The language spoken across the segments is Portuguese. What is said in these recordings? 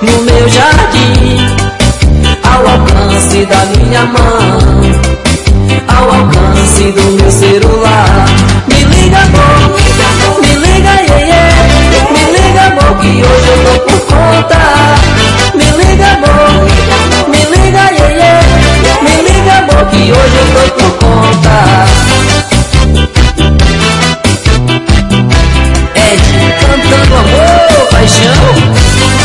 no meu jardim, ao alcance da minha mão, ao alcance do meu celular. Me liga, amor, me liga, me liga, amor, que hoje eu tô por conta. Me liga, amor, me liga, me liga, amor, que hoje eu tô por conta. Cantando amor, paixão.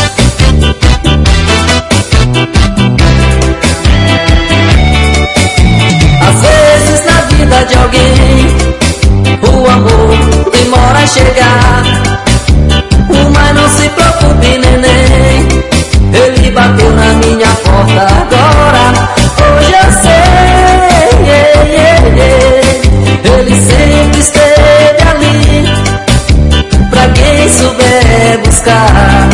Às vezes na vida de alguém o amor demora a chegar, mas não se preocupe, neném, ele bateu na minha porta agora. Hoje eu sei, ele sempre esteve ali pra quem souber buscar.